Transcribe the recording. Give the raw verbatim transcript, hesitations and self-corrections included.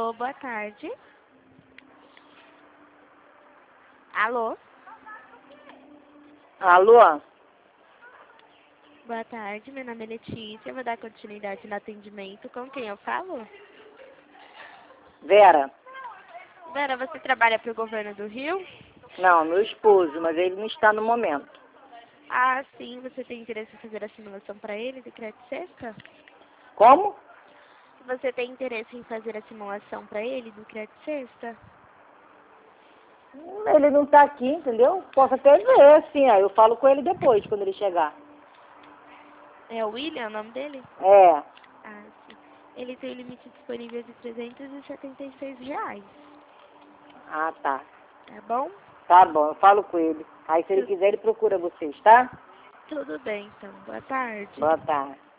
Alô, boa tarde. Alô? Alô? Boa tarde, meu nome é Letícia, eu vou dar continuidade no atendimento. Com quem eu falo? Vera? Vera, você trabalha para o governo do Rio? Não, meu esposo, mas ele não está no momento. Ah, sim, você tem interesse em fazer a simulação para ele do crédito sexta? Como? Você tem interesse em fazer a simulação para ele do crédito sexta? Hum, Ele não está aqui, entendeu? Posso até ver, assim, aí eu falo com ele depois, quando ele chegar. É o William o nome dele? É. Ah, sim. Ele tem o limite disponível de trezentos e setenta e seis reais. Ah, tá. Tá bom? Tá bom, eu falo com ele. Aí se ele Tu- quiser, ele procura vocês, tá? Tudo bem, então. Boa tarde. Boa tarde.